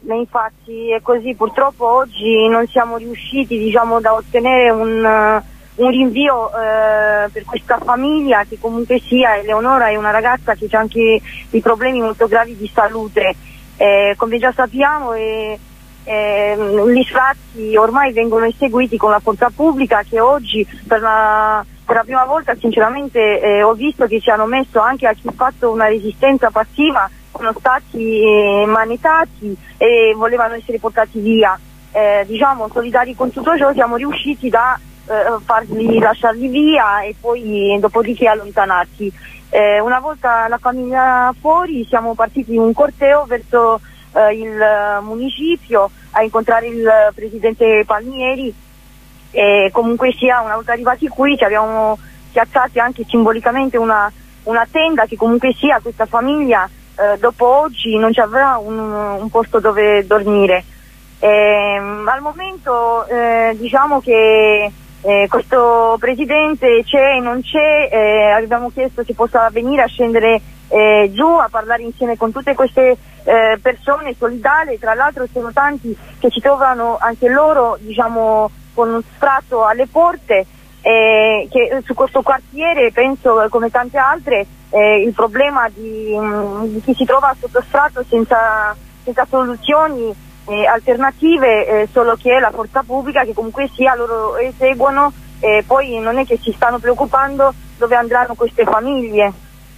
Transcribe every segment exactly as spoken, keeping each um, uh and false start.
infatti è così, purtroppo oggi non siamo riusciti, diciamo, da ottenere un, uh, un rinvio uh, per questa famiglia, che comunque sia Eleonora è una ragazza che ha anche dei problemi molto gravi di salute, eh, come già sappiamo, e eh, gli sfratti ormai vengono eseguiti con la forza pubblica, che oggi per la, per la prima volta sinceramente eh, ho visto che ci hanno messo anche a chi ha fatto una resistenza passiva, sono stati eh, manetati e volevano essere portati via. Eh, diciamo, solidari con tutto ciò, siamo riusciti da eh, farli lasciarli via e poi dopodiché allontanarsi. Eh, una volta la famiglia fuori, siamo partiti in un corteo verso eh, il municipio a incontrare il presidente Palmieri, e comunque sia, una volta arrivati qui ci abbiamo piazzati anche simbolicamente una, una tenda, che comunque sia questa famiglia Eh, dopo oggi non ci avrà un, un posto dove dormire. Eh, al momento eh, diciamo che eh, questo presidente c'è e non c'è, eh, abbiamo chiesto se possa venire a scendere eh, giù a parlare insieme con tutte queste eh, persone solidali. Tra l'altro sono tanti che si trovano anche loro, diciamo, con un sfratto alle porte, eh, che su questo quartiere, penso come tante altre, Eh, il problema di, mh, di chi si trova sotto strato senza, senza soluzioni eh, alternative, eh, solo che la forza pubblica, che comunque sia loro eseguono, e eh, poi non è che si stanno preoccupando dove andranno queste famiglie.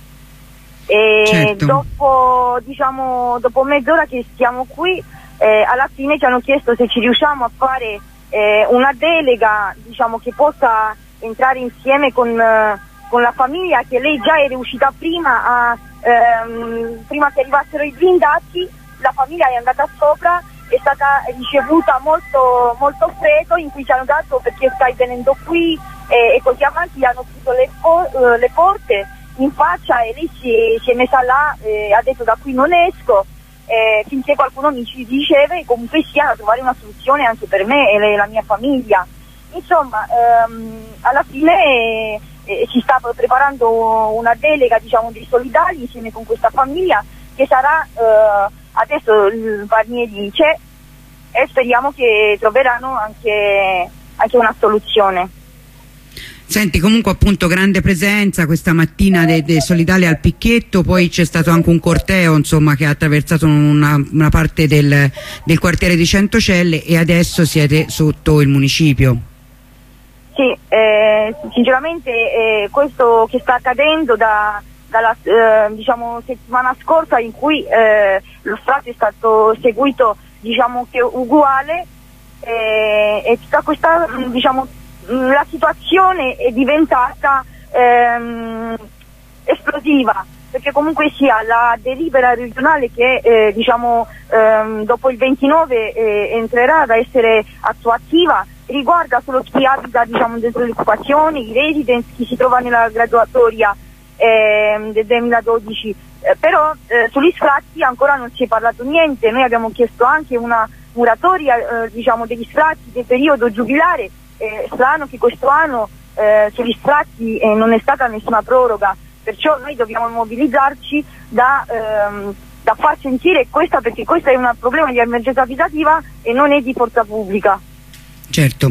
E certo. dopo, diciamo, dopo mezz'ora che stiamo qui, eh, alla fine ci hanno chiesto se ci riusciamo a fare eh, una delega, diciamo, che possa entrare insieme con eh, con la famiglia, che lei già è riuscita prima a ehm, prima che arrivassero i blindati. La famiglia è andata sopra, è stata ricevuta molto molto freddo, in cui ci hanno detto perché stai venendo qui, e, e così avanti, gli hanno chiuso le, uh, le porte in faccia, e lei si è, si è messa là e ha detto da qui non esco, eh, finché qualcuno mi ci riceve, comunque sia, a trovare una soluzione anche per me e le, la mia famiglia. Insomma, ehm, alla fine eh, eh, si sta preparando una delega, diciamo, dei solidali insieme con questa famiglia, che sarà, eh, adesso il Palmieri c'è, e speriamo che troveranno anche, anche una soluzione. Senti, comunque appunto grande presenza questa mattina dei de solidali al Picchetto, poi c'è stato anche un corteo, insomma, che ha attraversato una, una parte del, del quartiere di Centocelle, e adesso siete sotto il municipio. Sì, eh, sinceramente eh, questo che sta accadendo da, dalla eh, diciamo, settimana scorsa, in cui eh, lo Stato è stato seguito, diciamo, che uguale, eh, e tutta questa, diciamo, la situazione è diventata ehm, esplosiva, perché comunque sia la delibera regionale che eh, diciamo ehm, dopo il ventinove eh, entrerà ad essere attuativa, riguarda solo chi abita, diciamo, dentro le occupazioni, i residents, chi si trova nella graduatoria eh, del duemiladodici, eh, però eh, sugli sfratti ancora non si è parlato niente. Noi abbiamo chiesto anche una moratoria eh, diciamo, degli sfratti del periodo giubilare, eh, strano che questo anno eh, sugli sfratti eh, non è stata nessuna proroga, perciò noi dobbiamo mobilizzarci da, ehm, da far sentire questa, perché questo è un problema di emergenza abitativa e non è di forza pubblica. Certo.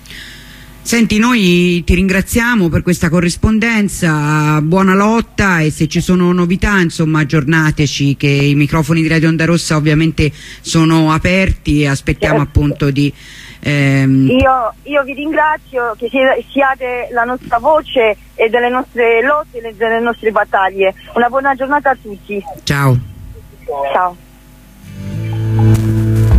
Senti, noi ti ringraziamo per questa corrispondenza, buona lotta, e se ci sono novità, insomma, aggiornateci, che i microfoni di Radio Onda Rossa ovviamente sono aperti, e aspettiamo certo. appunto di... Ehm... Io, io vi ringrazio, che siate la nostra voce e delle nostre lotte e delle nostre battaglie. Una buona giornata a tutti. Ciao. Ciao.